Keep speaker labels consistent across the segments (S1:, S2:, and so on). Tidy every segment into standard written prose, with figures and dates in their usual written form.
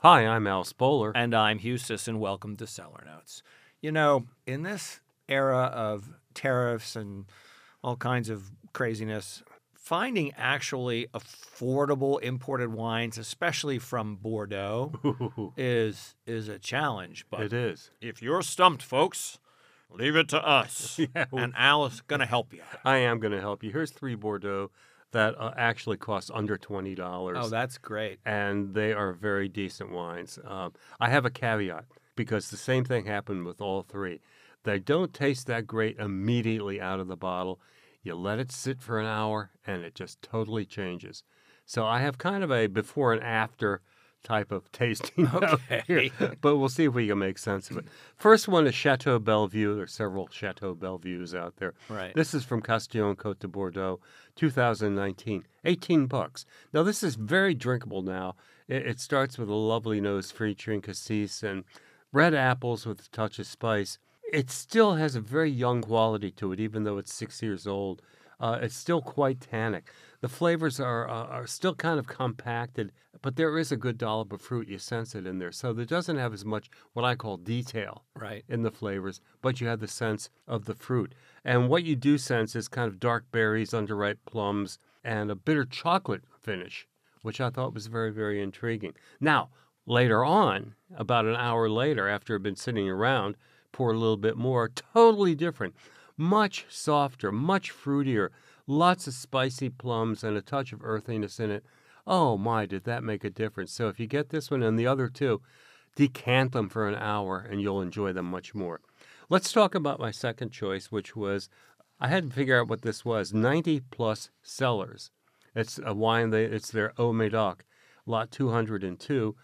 S1: Hi, I'm Al Spoler.
S2: And I'm Hugh Sisson. Welcome to Cellar Notes. You know, in this era of tariffs and all kinds of craziness, finding actually affordable imported wines, especially from Bordeaux, is a challenge. But
S1: It is.
S2: if you're stumped, folks, leave it to us.
S1: Yeah.
S2: And Al is going to help you.
S1: I am going to help you. Here's 3 Bordeaux that actually cost under $20.
S2: Oh, that's great.
S1: And they are very decent wines. I have a caveat because the same thing happened with all 3. They don't taste that great immediately out of the bottle. You let it sit for an hour and it just totally changes. So I have kind of a before and after type of tasting note here, but we'll see if we can make sense of it. First one is Chateau Bellevue. There's several Chateau Bellevues out there.
S2: Right.
S1: This is from Castillon Côte de Bordeaux, 2019, $18. Now this is very drinkable now. It starts with a lovely nose featuring cassis and red apples with a touch of spice. It still has a very young quality to it, even though it's 6 years old. It's still quite tannic. The flavors are still kind of compacted, but there is a good dollop of fruit. You sense it in there. So it doesn't have as much what I call detail in the flavors, but you have the sense of the fruit. And what you do sense is kind of dark berries, underripe plums, and a bitter chocolate finish, which I thought was very, very intriguing. Now, later on, about an hour later, after it had been sitting around, pour a little bit more, totally different. Much softer, much fruitier, lots of spicy plums and a touch of earthiness in it. Oh my, did that make a difference. So if you get this one and the other two, decant them for an hour and you'll enjoy them much more. Let's talk about my second choice, which was, I had to figure out what this was, 90 Plus Cellars. It's a wine, it's their Haut Médoc. Lot 202,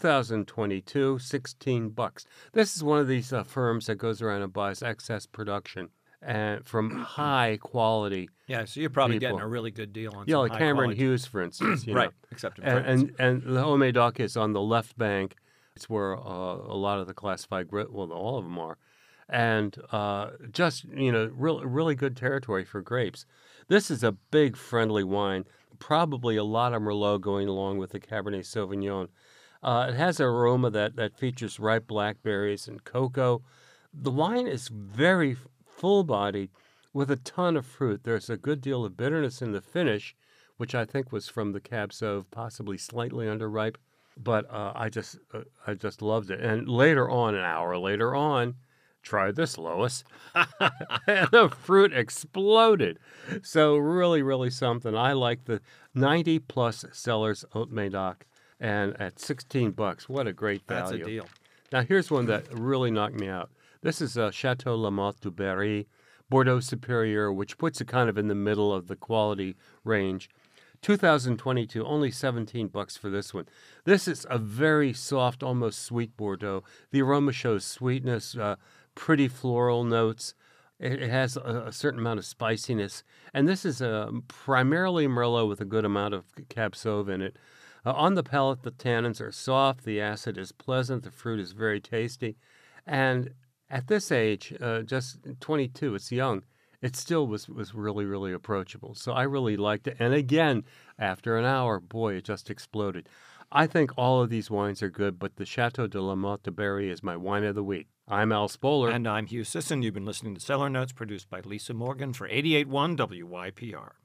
S1: 2022, $16. This is one of these firms that goes around and buys excess production and from high quality.
S2: Yeah, so you're probably
S1: people.
S2: getting a really good deal on
S1: Yeah,
S2: some
S1: like
S2: high
S1: Cameron
S2: quality.
S1: Hughes, for instance.
S2: Right, except in France.
S1: And the Haut Médoc is on the left bank. It's where a lot of the classified, well, all of them are. And just, really good territory for grapes. This is a big, friendly wine. Probably a lot of Merlot going along with the Cabernet Sauvignon. It has an aroma that features ripe blackberries and cocoa. The wine is very full-bodied with a ton of fruit. There's a good deal of bitterness in the finish, which I think was from the Cab Sauv, possibly slightly underripe. But I just loved it. And later on, an hour later on, try this, Lois. And the fruit exploded. So really, really something. I like the 90 Plus Cellars Haut Médoc, and at $16, what a great value.
S2: That's a deal.
S1: Now here's one that really knocked me out. This is Chateau La Motte du Berry, Bordeaux Superior, which puts it kind of in the middle of the quality range. 2022, only $17 for this one. This is a very soft, almost sweet Bordeaux. The aroma shows sweetness, pretty floral notes. It has a certain amount of spiciness. And this is primarily Merlot with a good amount of Cab Sauv in it. On the palate, the tannins are soft, the acid is pleasant, the fruit is very tasty. And at this age, just 22, it's young, it still was really, really approachable. So I really liked it. And again, after an hour, boy, it just exploded. I think all of these wines are good, but the Chateau de la Motte de Berry is my wine of the week. I'm Al Spoler.
S2: And I'm Hugh Sisson. You've been listening to Cellar Notes, produced by Lisa Morgan for 88.1 WYPR.